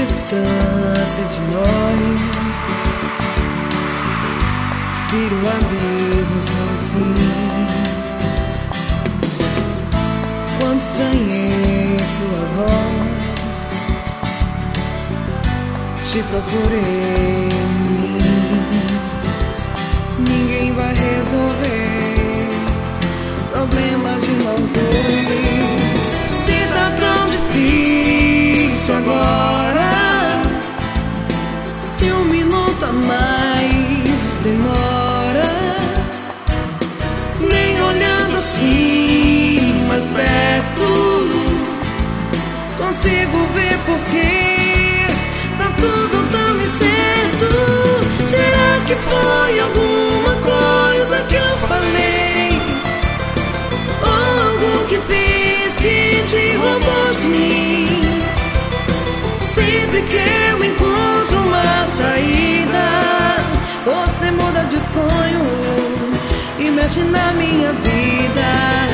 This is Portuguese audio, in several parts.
distância de nós vira um abismo sem fim. Quando estranhei sua voz, te procurei em mim. Ninguém vai resolver problemas de nós dois. Se tá tão difícil agora, se um minuto a mais demora, nem olhando assim mais perto consigo ver porque tá tudo tão incerto. Será que foi alguma coisa que eu falei, ou algo que fiz que te roubou de mim? Sempre que eu encontro uma saída, você muda de sonho e mexe na minha vida.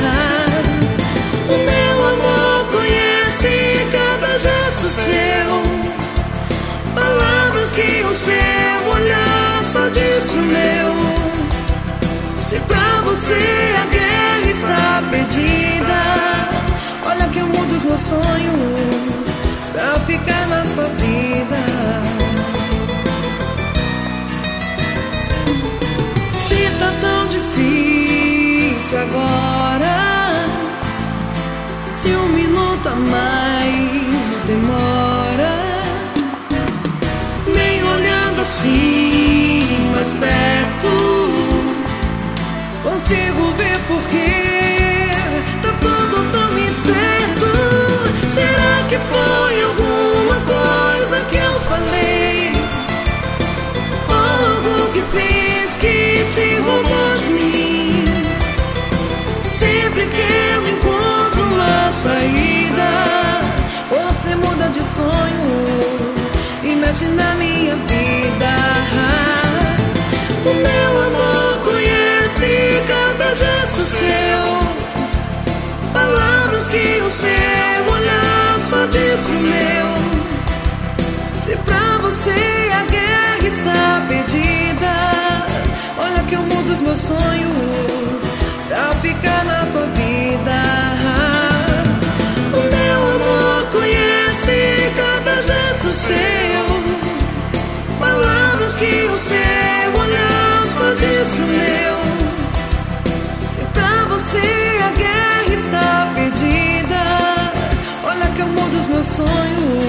O meu amor conhece cada gesto seu, palavras que o seu olhar só diz pro meu. Se pra você a guerra está perdida, olha que eu mudo os meus sonhos pra ficar na sua vida. Se tá tão difícil agora, se um minuto a mais demora, nem olhando assim mais perto consigo ver porque tá tudo tão incerto. Será que foi alguma coisa que eu falei, algo que fiz que te roubou de mim? Sempre que eu encontro uma saída, você muda de sonho e mexe na minha vida. O meu amor conhece cada gesto seu, palavras que o seu olhar só diz pro meu. Se pra você a guerra está perdida, olha que eu mudo os meus sonhos pra ficar na tua vida. O meu amor conhece cada gesto seu, palavras que o seu olhar só diz pro meu. Se pra você a guerra está perdida, olha que eu mudo os meus sonhos